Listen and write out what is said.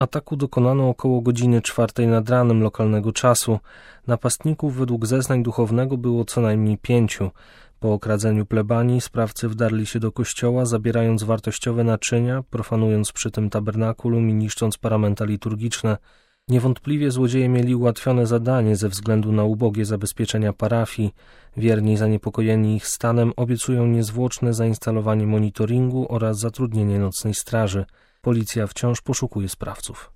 Ataku dokonano około godziny 4 nad ranem lokalnego czasu. Napastników według zeznań duchownego było co najmniej 5. Po okradzeniu plebanii sprawcy wdarli się do kościoła, zabierając wartościowe naczynia, profanując przy tym tabernakulum i niszcząc paramenta liturgiczne. Niewątpliwie złodzieje mieli ułatwione zadanie ze względu na ubogie zabezpieczenia parafii. Wierni zaniepokojeni ich stanem obiecują niezwłoczne zainstalowanie monitoringu oraz zatrudnienie nocnej straży. Policja wciąż poszukuje sprawców.